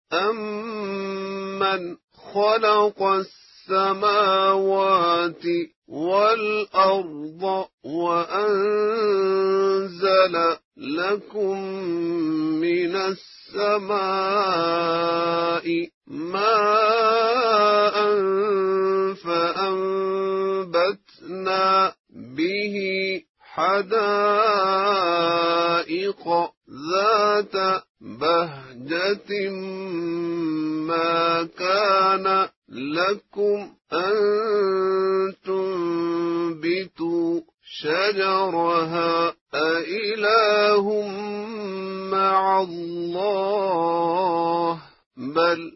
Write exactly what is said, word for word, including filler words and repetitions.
أَمَّنْ خَلَقَ السَّمَاوَاتِ وَالْأَرْضَ وَأَنزَلَ لَكُم مِّنَ السَّمَاءِ مَاءً فَأَنبَتْنَا بِهِ حَدَائِقَ ذَاتَ بَهْجَةٍ مَا كَانَ لَكُمْ أَن تُنبِتُوا شَجَرَهَا أَإِلَٰهٌ مَّعَ اللَّهِ ۚ بَلْ